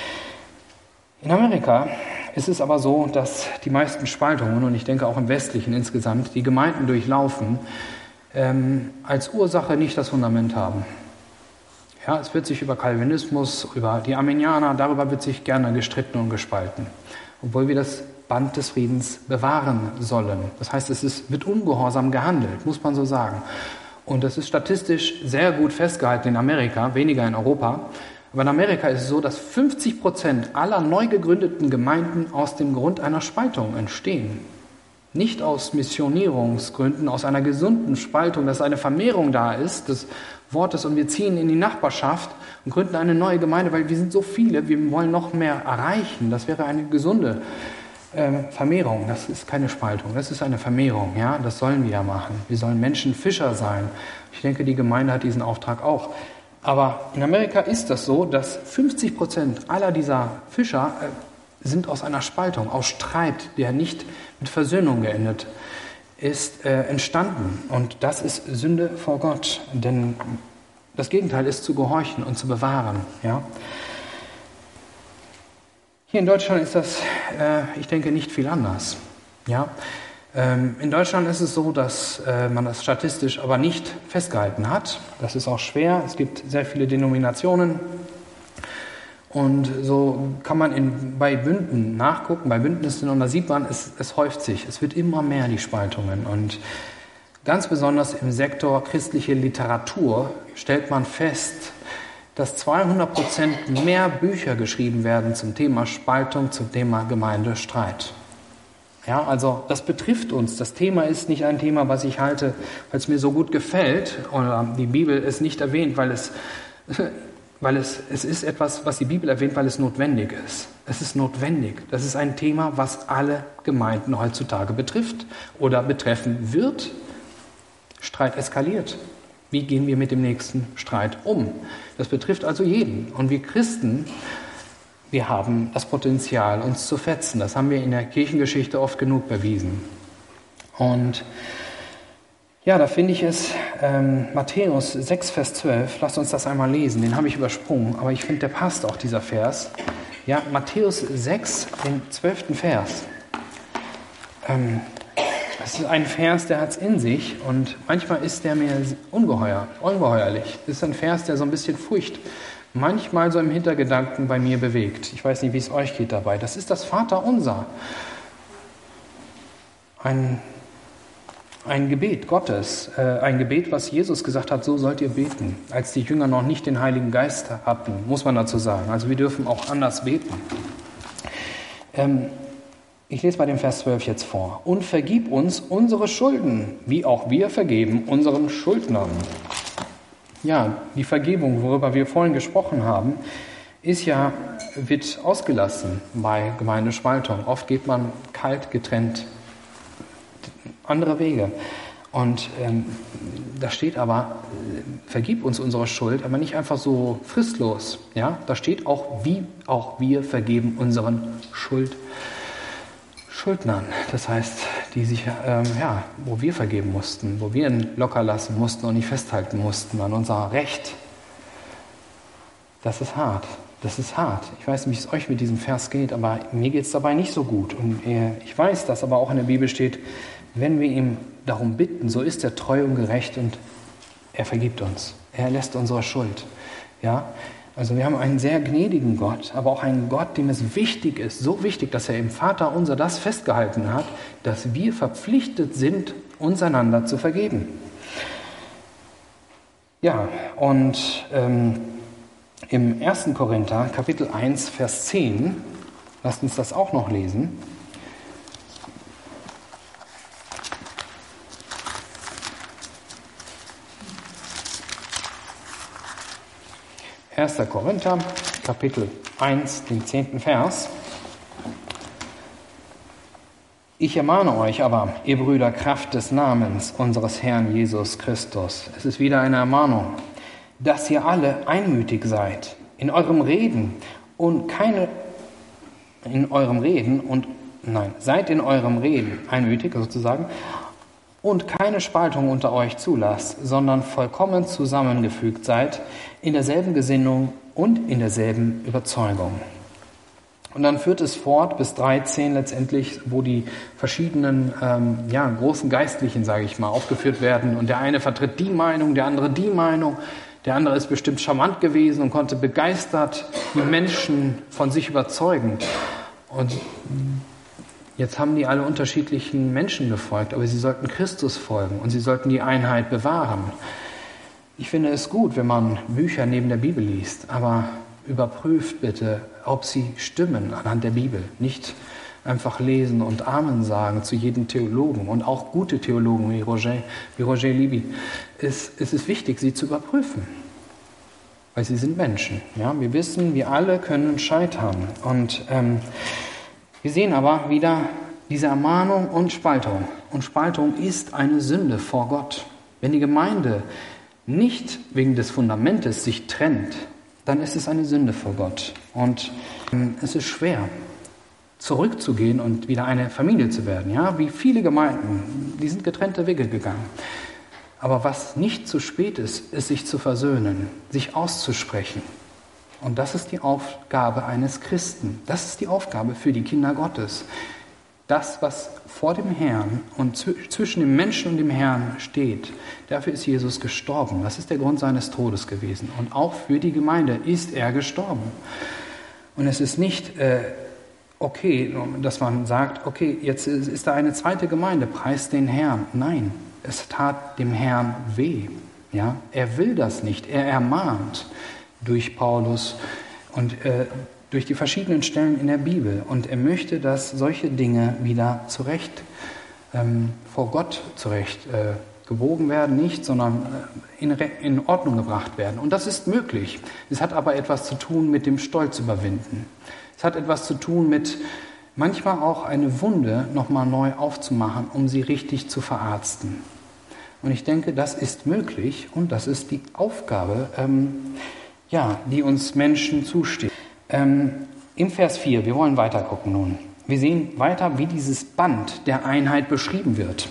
In Amerika ist es aber so, dass die meisten Spaltungen, und ich denke auch im Westlichen insgesamt, die Gemeinden durchlaufen, ähm, als Ursache nicht das Fundament haben. Ja, es wird sich über Calvinismus, über die Arminianer, darüber wird sich gerne gestritten und gespalten. Obwohl wir das Band des Friedens bewahren sollen. Das heißt, es ist, wird ungehorsam gehandelt, muss man so sagen. Und das ist statistisch sehr gut festgehalten in Amerika, weniger in Europa. Aber in Amerika ist es so, dass fünfzig Prozent aller neu gegründeten Gemeinden aus dem Grund einer Spaltung entstehen. Nicht aus Missionierungsgründen, aus einer gesunden Spaltung, dass eine Vermehrung da ist des Wortes und wir ziehen in die Nachbarschaft und gründen eine neue Gemeinde, weil wir sind so viele, wir wollen noch mehr erreichen. Das wäre eine gesunde äh, Vermehrung, das ist keine Spaltung, das ist eine Vermehrung. Ja? Das sollen wir ja machen. Wir sollen Menschenfischer sein. Ich denke, die Gemeinde hat diesen Auftrag auch. Aber in Amerika ist das so, dass fünfzig Prozent aller dieser Fischer äh, sind aus einer Spaltung, aus Streit, der nicht mit Versöhnung geendet ist, äh, entstanden. Und das ist Sünde vor Gott. Denn das Gegenteil ist zu gehorchen und zu bewahren. Ja? Hier in Deutschland ist das, äh, ich denke, nicht viel anders. Ja? Ähm, in Deutschland ist es so, dass äh, man das statistisch aber nicht festgehalten hat. Das ist auch schwer. Es gibt sehr viele Denominationen. Und so kann man in, bei Bünden nachgucken, bei Bündnissen, und da sieht man, es, es häuft sich. Es wird immer mehr, die Spaltungen. Und ganz besonders im Sektor christliche Literatur stellt man fest, dass zweihundert Prozent mehr Bücher geschrieben werden zum Thema Spaltung, zum Thema Gemeindestreit. Ja, also das betrifft uns. Das Thema ist nicht ein Thema, was ich halte, weil es mir so gut gefällt, oder die Bibel es nicht erwähnt, weil es... Weil es, es ist etwas, was die Bibel erwähnt, weil es notwendig ist. Es ist notwendig. Das ist ein Thema, was alle Gemeinden heutzutage betrifft oder betreffen wird. Streit eskaliert. Wie gehen wir mit dem nächsten Streit um? Das betrifft also jeden. Und wir Christen, wir haben das Potenzial, uns zu fetzen. Das haben wir in der Kirchengeschichte oft genug bewiesen. Und ja, da finde ich es, ähm, Matthäus sechs, Vers zwölf, lasst uns das einmal lesen, den habe ich übersprungen, aber ich finde, der passt auch, dieser Vers. Ja, Matthäus sechs, den zwölften Vers. Ähm, das ist ein Vers, der hat es in sich und manchmal ist der mir ungeheuer, ungeheuerlich. Das ist ein Vers, der so ein bisschen Furcht manchmal so im Hintergedanken bei mir bewegt. Ich weiß nicht, wie es euch geht dabei. Das ist das Vaterunser. Ein Ein Gebet Gottes, äh, ein Gebet, was Jesus gesagt hat, so sollt ihr beten, als die Jünger noch nicht den Heiligen Geist hatten, muss man dazu sagen. Also wir dürfen auch anders beten. Ähm, ich lese mal den Vers zwölf jetzt vor. Und vergib uns unsere Schulden, wie auch wir vergeben unseren Schuldnern. Ja, die Vergebung, worüber wir vorhin gesprochen haben, ist ja, wird ausgelassen bei Gemeindespaltung. Oft geht man kalt getrennt andere Wege. Und ähm, da steht aber, äh, vergib uns unsere Schuld, aber nicht einfach so fristlos. Ja? Da steht auch, wie auch wir vergeben unseren Schuld, Schuldnern. Das heißt, die sich, ähm, ja, wo wir vergeben mussten, wo wir ihn locker lassen mussten und nicht festhalten mussten an unser Recht. Das ist hart. Das ist hart. Ich weiß nicht, wie es euch mit diesem Vers geht, aber mir geht es dabei nicht so gut. Und äh, ich weiß, dass aber auch in der Bibel steht, wenn wir ihm darum bitten, so ist er treu und gerecht und er vergibt uns. Er lässt unsere Schuld. Ja? Also wir haben einen sehr gnädigen Gott, aber auch einen Gott, dem es wichtig ist, so wichtig, dass er im Vater unser das festgehalten hat, dass wir verpflichtet sind, uns einander zu vergeben. Ja, und ähm, im ersten Korinther, Kapitel eins, Vers zehn, lasst uns das auch noch lesen. erster Korinther, Kapitel eins, den zehnten Vers. Ich ermahne euch aber, ihr Brüder, Kraft des Namens unseres Herrn Jesus Christus. Es ist wieder eine Ermahnung, dass ihr alle einmütig seid in eurem Reden und keine, in eurem Reden und, nein, seid in eurem Reden einmütig sozusagen und keine Spaltung unter euch zulasst, sondern vollkommen zusammengefügt seid in derselben Gesinnung und in derselben Überzeugung. Und dann führt es fort bis dreizehn letztendlich, wo die verschiedenen ähm, ja, großen Geistlichen, sage ich mal, aufgeführt werden. Und der eine vertritt die Meinung, der andere die Meinung. Der andere ist bestimmt charmant gewesen und konnte begeistert die Menschen von sich überzeugen. Und jetzt haben die alle unterschiedlichen Menschen gefolgt, aber sie sollten Christus folgen und sie sollten die Einheit bewahren. Ich finde es gut, wenn man Bücher neben der Bibel liest, aber überprüft bitte, ob sie stimmen anhand der Bibel. Nicht einfach lesen und Amen sagen zu jedem Theologen und auch gute Theologen wie Roger, wie Roger Libby. Es, es ist wichtig, sie zu überprüfen, weil sie sind Menschen. Ja? Wir wissen, wir alle können scheitern. Und ähm, wir sehen aber wieder diese Ermahnung und Spaltung. Und Spaltung ist eine Sünde vor Gott. Wenn die Gemeinde nicht wegen des Fundamentes sich trennt, dann ist es eine Sünde vor Gott. Und ähm, es ist schwer, zurückzugehen und wieder eine Familie zu werden. Ja, wie viele Gemeinden, die sind getrennte Wege gegangen. Aber was nicht zu spät ist, ist sich zu versöhnen, sich auszusprechen. Und das ist die Aufgabe eines Christen. Das ist die Aufgabe für die Kinder Gottes. Das, was vor dem Herrn und zwischen dem Menschen und dem Herrn steht, dafür ist Jesus gestorben. Das ist der Grund seines Todes gewesen. Und auch für die Gemeinde ist er gestorben. Und es ist nicht äh, okay, dass man sagt, okay, jetzt ist da eine zweite Gemeinde, preist den Herrn. Nein, es tat dem Herrn weh. Ja? Er will das nicht. Er ermahnt durch Paulus und äh, durch die verschiedenen Stellen in der Bibel. Und er möchte, dass solche Dinge wieder zurecht, ähm, vor Gott zurecht äh, gewogen werden, nicht, sondern in, in Ordnung gebracht werden. Und das ist möglich. Es hat aber etwas zu tun mit dem Stolz überwinden. Es hat etwas zu tun mit manchmal auch eine Wunde nochmal neu aufzumachen, um sie richtig zu verarzten. Und ich denke, das ist möglich und das ist die Aufgabe, ähm, ja, die uns Menschen zusteht. Ähm, Im Vers vier, wir wollen weiter gucken nun. Wir sehen weiter, wie dieses Band der Einheit beschrieben wird.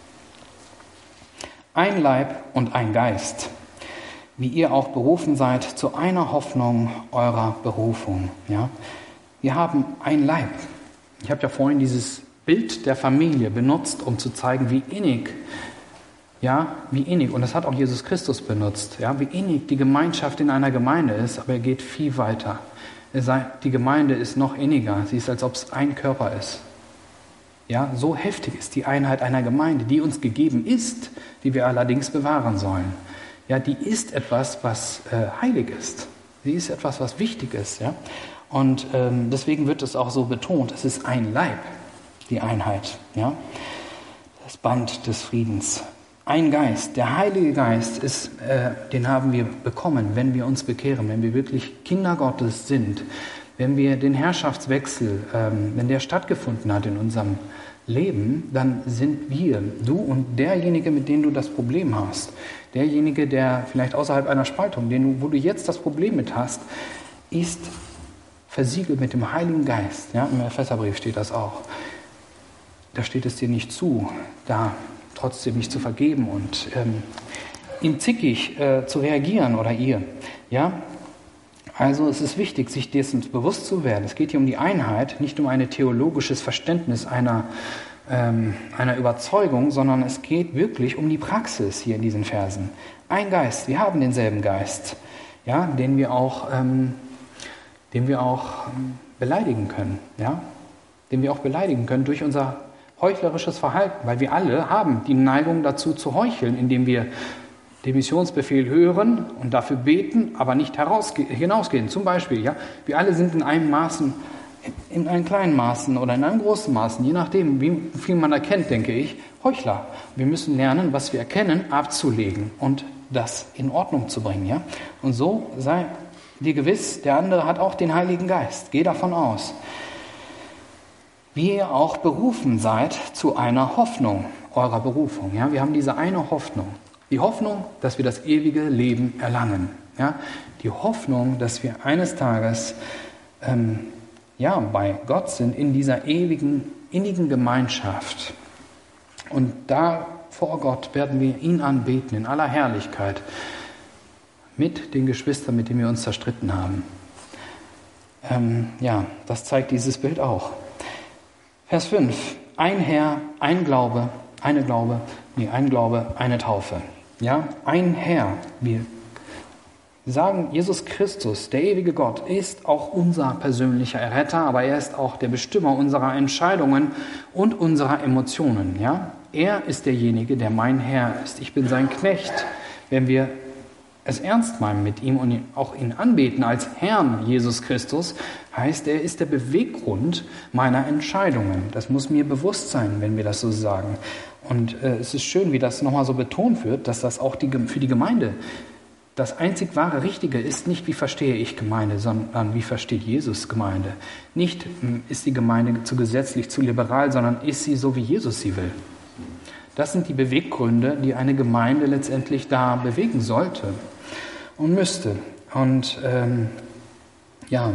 Ein Leib und ein Geist, wie ihr auch berufen seid zu einer Hoffnung eurer Berufung. Ja? Wir haben ein Leib. Ich habe ja vorhin dieses Bild der Familie benutzt, um zu zeigen, wie innig, ja, wie innig, und das hat auch Jesus Christus benutzt, ja, wie innig die Gemeinschaft in einer Gemeinde ist, aber er geht viel weiter. Die Gemeinde ist noch inniger, sie ist, als ob es ein Körper ist. Ja, so heftig ist die Einheit einer Gemeinde, die uns gegeben ist, die wir allerdings bewahren sollen. Ja, die ist etwas, was äh, heilig ist. Sie ist etwas, was wichtig ist. Ja? Und ähm, deswegen wird es auch so betont, es ist ein Leib, die Einheit. Ja? Das Band des Friedens. Ein Geist, der Heilige Geist, ist, äh, den haben wir bekommen, wenn wir uns bekehren, wenn wir wirklich Kinder Gottes sind, wenn wir den Herrschaftswechsel, ähm, wenn der stattgefunden hat in unserem Leben, dann sind wir, du und derjenige, mit dem du das Problem hast, derjenige, der vielleicht außerhalb einer Spaltung, den du, wo du jetzt das Problem mit hast, ist versiegelt mit dem Heiligen Geist. Ja, im Epheserbrief steht das auch. Da steht es dir nicht zu, da trotzdem nicht zu vergeben und ähm, ihm zickig äh, zu reagieren oder ihr. Ja? Also es ist wichtig, sich dessen bewusst zu werden. Es geht hier um die Einheit, nicht um ein theologisches Verständnis einer, ähm, einer Überzeugung, sondern es geht wirklich um die Praxis hier in diesen Versen. Ein Geist, wir haben denselben Geist. ja, den wir auch, ähm, den wir auch ähm, beleidigen können, ja, den wir auch beleidigen können durch unser heuchlerisches Verhalten, weil wir alle haben die Neigung dazu zu heucheln, indem wir den Missionsbefehl hören und dafür beten, aber nicht herausge- hinausgehen. Zum Beispiel, ja, wir alle sind in einem Maßen, in einem kleinen Maßen oder in einem großen Maßen, je nachdem, wie viel man erkennt, denke ich, Heuchler. Wir müssen lernen, was wir erkennen, abzulegen und das in Ordnung zu bringen, ja. Und so sei dir gewiss, der andere hat auch den Heiligen Geist. Geh davon aus. Wie ihr auch berufen seid zu einer Hoffnung eurer Berufung. Ja? Wir haben diese eine Hoffnung. Die Hoffnung, dass wir das ewige Leben erlangen. Ja? Die Hoffnung, dass wir eines Tages ähm, ja, bei Gott sind, in dieser ewigen, innigen Gemeinschaft. Und da vor Gott werden wir ihn anbeten in aller Herrlichkeit mit den Geschwistern, mit denen wir uns zerstritten haben. Ähm, ja, das zeigt dieses Bild auch. Vers fünf. Ein Herr, ein Glaube, eine Glaube, nee, ein Glaube, eine Taufe. Ja, ein Herr. Wir sagen, Jesus Christus, der ewige Gott, ist auch unser persönlicher Erretter, aber er ist auch der Bestimmer unserer Entscheidungen und unserer Emotionen. Ja, er ist derjenige, der mein Herr ist. Ich bin sein Knecht. Wenn wir es ernst meinen mit ihm und auch ihn anbeten als Herrn Jesus Christus, heißt, er ist der Beweggrund meiner Entscheidungen. Das muss mir bewusst sein, wenn wir das so sagen. Und äh, es ist schön, wie das nochmal so betont wird, dass das auch die, für die Gemeinde das einzig wahre Richtige ist, nicht wie verstehe ich Gemeinde, sondern wie versteht Jesus Gemeinde. Nicht ist die Gemeinde zu gesetzlich, zu liberal, sondern ist sie so, wie Jesus sie will. Das sind die Beweggründe, die eine Gemeinde letztendlich da bewegen sollte und müsste. Und ähm, ja,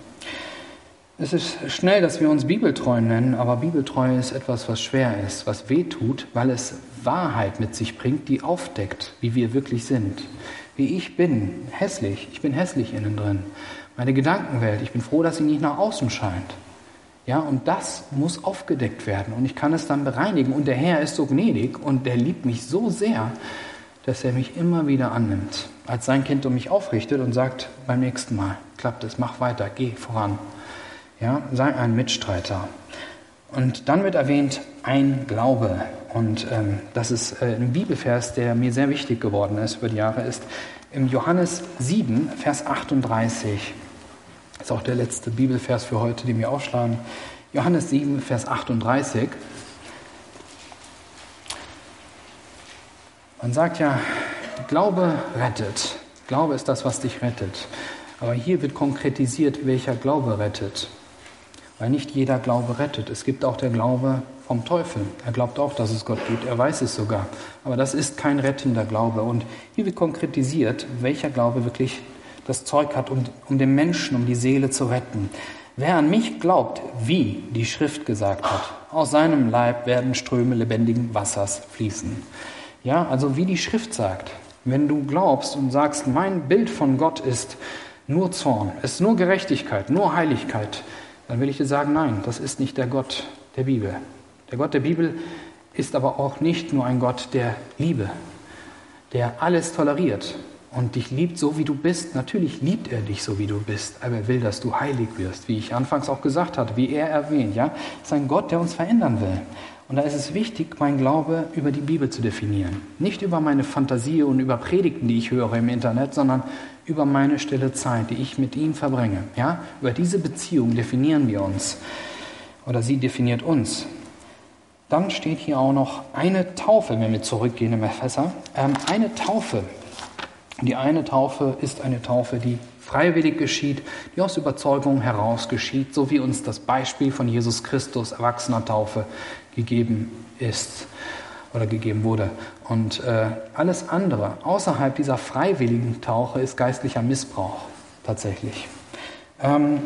es ist schnell, dass wir uns bibeltreu nennen, aber Bibeltreue ist etwas, was schwer ist, was wehtut, weil es Wahrheit mit sich bringt, die aufdeckt, wie wir wirklich sind. Wie ich bin, hässlich, ich bin hässlich innen drin. Meine Gedankenwelt, ich bin froh, dass sie nicht nach außen scheint. Ja, und das muss aufgedeckt werden und ich kann es dann bereinigen. Und der Herr ist so gnädig und der liebt mich so sehr, dass er mich immer wieder annimmt, als sein Kind und mich aufrichtet und sagt, beim nächsten Mal klappt es, mach weiter, geh voran. Ja, sei ein Mitstreiter. Und dann wird erwähnt, ein Glaube. Und ähm, das ist äh, ein Bibelvers, der mir sehr wichtig geworden ist über die Jahre, ist im Johannes sieben, Vers achtunddreißig. Das ist auch der letzte Bibelvers für heute, den wir aufschlagen. Johannes sieben, Vers achtunddreißig. Man sagt ja, Glaube rettet. Glaube ist das, was dich rettet. Aber hier wird konkretisiert, welcher Glaube rettet. Weil nicht jeder Glaube rettet. Es gibt auch der Glaube vom Teufel. Er glaubt auch, dass es Gott gibt. Er weiß es sogar. Aber das ist kein rettender Glaube. Und hier wird konkretisiert, welcher Glaube wirklich das Zeug hat, um, um den Menschen, um die Seele zu retten. Wer an mich glaubt, wie die Schrift gesagt hat, aus seinem Leib werden Ströme lebendigen Wassers fließen. Ja, also wie die Schrift sagt. Wenn du glaubst und sagst, mein Bild von Gott ist nur Zorn, ist nur Gerechtigkeit, nur Heiligkeit, dann will ich dir sagen, nein, das ist nicht der Gott der Bibel. Der Gott der Bibel ist aber auch nicht nur ein Gott der Liebe, der alles toleriert und dich liebt so, wie du bist. Natürlich liebt er dich so, wie du bist, aber er will, dass du heilig wirst, wie ich anfangs auch gesagt hatte, wie er erwähnt. Ja? Es ist ein Gott, der uns verändern will. Und da ist es wichtig, mein Glaube über die Bibel zu definieren. Nicht über meine Fantasie und über Predigten, die ich höre im Internet, sondern über meine stille Zeit, die ich mit ihm verbringe. Ja? Über diese Beziehung definieren wir uns. Oder sie definiert uns. Dann steht hier auch noch eine Taufe, wenn wir zurückgehen im Epheser. Ähm, eine Taufe. Die eine Taufe ist eine Taufe, die freiwillig geschieht, die aus Überzeugung heraus geschieht, so wie uns das Beispiel von Jesus Christus erwachsener Taufe gegeben ist oder gegeben wurde. Und äh, alles andere außerhalb dieser freiwilligen Taufe ist geistlicher Missbrauch tatsächlich. Ähm,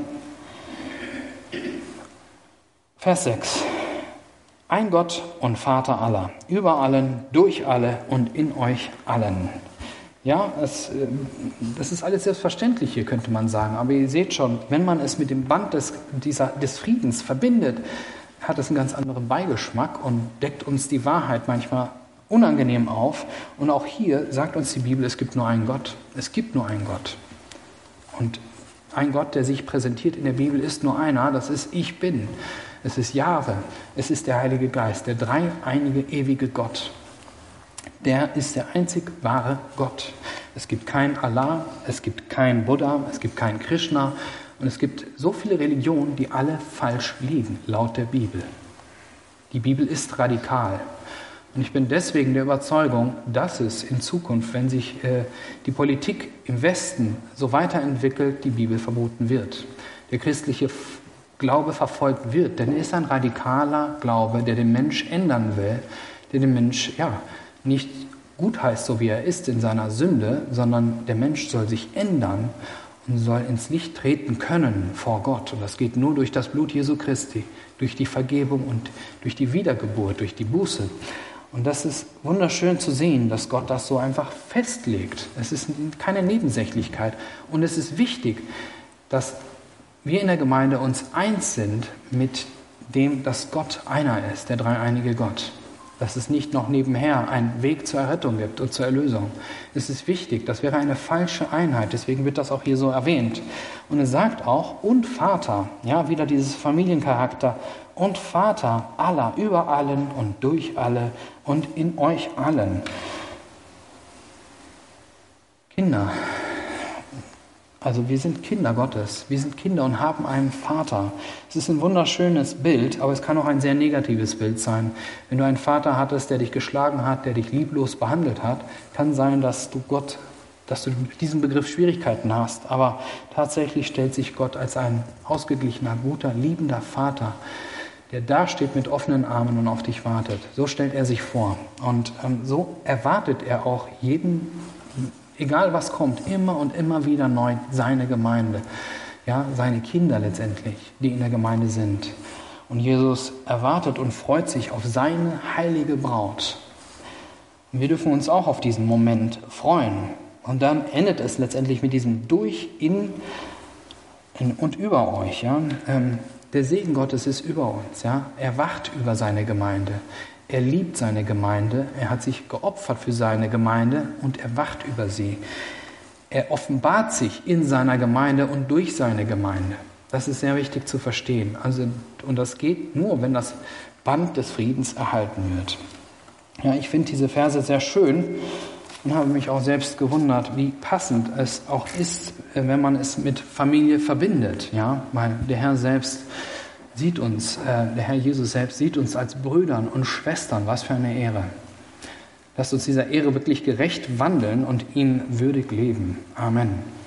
Vers sechs. Ein Gott und Vater aller, über allen, durch alle und in euch allen. Ja, es, das ist alles selbstverständlich hier, könnte man sagen. Aber ihr seht schon, wenn man es mit dem Band des, dieser, des Friedens verbindet, hat es einen ganz anderen Beigeschmack und deckt uns die Wahrheit manchmal unangenehm auf. Und auch hier sagt uns die Bibel, es gibt nur einen Gott. Es gibt nur einen Gott. Und ein Gott, der sich präsentiert in der Bibel, ist nur einer, das ist Ich Bin. Es ist Jahwe, es ist der Heilige Geist, der dreieinige, ewige Gott. Der ist der einzig wahre Gott. Es gibt kein Allah, es gibt kein Buddha, es gibt kein Krishna und es gibt so viele Religionen, die alle falsch liegen, laut der Bibel. Die Bibel ist radikal. Und ich bin deswegen der Überzeugung, dass es in Zukunft, wenn sich äh, die Politik im Westen so weiterentwickelt, die Bibel verboten wird. Der christliche Glaube verfolgt wird, denn er ist ein radikaler Glaube, der den Mensch ändern will, der den Mensch ja, nicht gut heißt, so wie er ist in seiner Sünde, sondern der Mensch soll sich ändern und soll ins Licht treten können vor Gott. Und das geht nur durch das Blut Jesu Christi, durch die Vergebung und durch die Wiedergeburt, durch die Buße. Und das ist wunderschön zu sehen, dass Gott das so einfach festlegt. Es ist keine Nebensächlichkeit. Und es ist wichtig, dass wir in der Gemeinde uns eins sind mit dem, dass Gott einer ist, der dreieinige Gott. Dass es nicht noch nebenher einen Weg zur Errettung gibt und zur Erlösung. Es ist wichtig, das wäre eine falsche Einheit, deswegen wird das auch hier so erwähnt. Und es sagt auch, und Vater, ja, wieder dieses Familiencharakter, und Vater aller, über allen und durch alle und in euch allen. Kinder. Also wir sind Kinder Gottes, wir sind Kinder und haben einen Vater. Es ist ein wunderschönes Bild, aber es kann auch ein sehr negatives Bild sein. Wenn du einen Vater hattest, der dich geschlagen hat, der dich lieblos behandelt hat, kann sein, dass du Gott, dass du mit diesem Begriff Schwierigkeiten hast. Aber tatsächlich stellt sich Gott als ein ausgeglichener, guter, liebender Vater, der da steht mit offenen Armen und auf dich wartet. So stellt er sich vor. Und ähm, so erwartet er auch jeden, egal was kommt, immer und immer wieder neu seine Gemeinde, ja, seine Kinder letztendlich, die in der Gemeinde sind. Und Jesus erwartet und freut sich auf seine heilige Braut. Und wir dürfen uns auch auf diesen Moment freuen. Und dann endet es letztendlich mit diesem durch, in, in und über euch. Ja. Ähm, der Segen Gottes ist über uns. Ja. Er wacht über seine Gemeinde. Er liebt seine Gemeinde, er hat sich geopfert für seine Gemeinde und er wacht über sie. Er offenbart sich in seiner Gemeinde und durch seine Gemeinde. Das ist sehr wichtig zu verstehen. Also, und das geht nur, wenn das Band des Friedens erhalten wird. Ja, ich finde diese Verse sehr schön und habe mich auch selbst gewundert, wie passend es auch ist, wenn man es mit Familie verbindet. Ja, weil der Herr selbst sieht uns, äh, der Herr Jesus selbst sieht uns als Brüdern und Schwestern. Was für eine Ehre. Lasst uns dieser Ehre wirklich gerecht wandeln und ihn würdig leben. Amen.